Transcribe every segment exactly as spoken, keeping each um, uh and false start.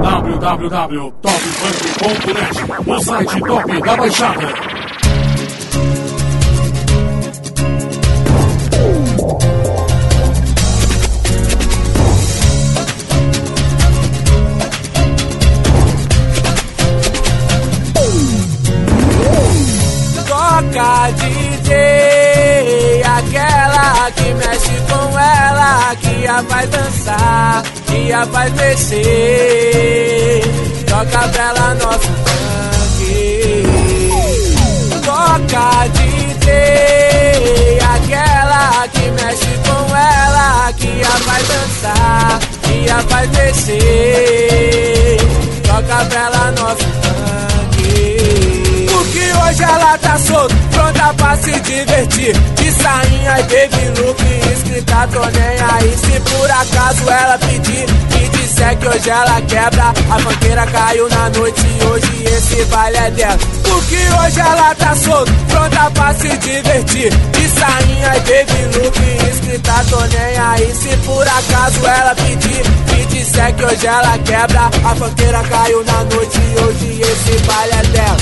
w w w ponto top funk ponto net, o site top da Baixada. Toca D J, aquela que mexe com ela, que a faz dançar, que a faz mexer. Toca pra ela nosso funk. Toca D J, aquela que mexe com ela, que a faz dançar, que a faz mexer. Toca pra ela nosso funk. Porque hoje ela tá solta, pronta pra se divertir. De sainha e baby look, escrita tô nem aí. Se por acaso ela pedir e disser que hoje ela quebra, a funkeira caiu na noite e hoje esse baile é dela. Porque hoje ela tá solta, pronta pra se divertir. De sainha e baby look, escrita tô nem aí. Se por acaso ela pedir e disser que hoje ela quebra, a funkeira caiu na noite e hoje esse baile é dela.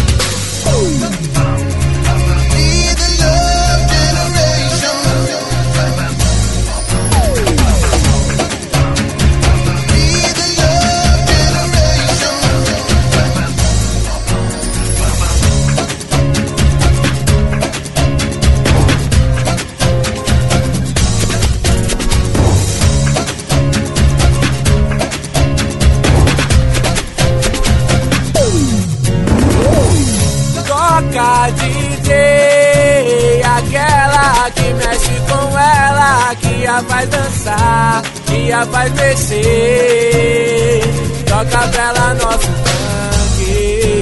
Toca D J, aquela que mexe com ela, que a faz dançar, que a faz mexer. Toca pra ela nosso funk.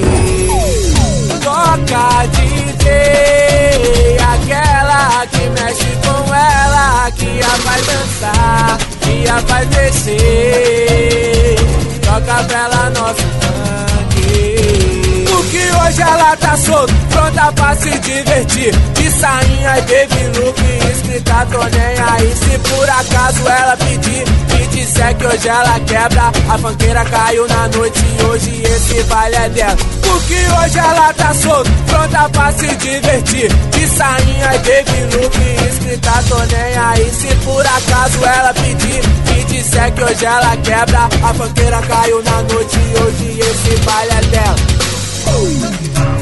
Toca D J, aquela que mexe com ela, que a faz dançar, que a faz mexer. Toca pra ela nosso funk. Porque hoje ela tá solta, pronta pra se divertir. De sainha e baby look, escrita tô nem aí. Se por acaso ela pedir e disser que hoje ela quebra, a funkeira caiu na noite e hoje esse baile é dela. Porque hoje ela tá solta, pronta pra se divertir. De sainha e baby look, escrita tô nem aí. Se por acaso ela pedir e disser que hoje ela quebra, a funkeira caiu na noite e hoje esse baile é dela. Oh.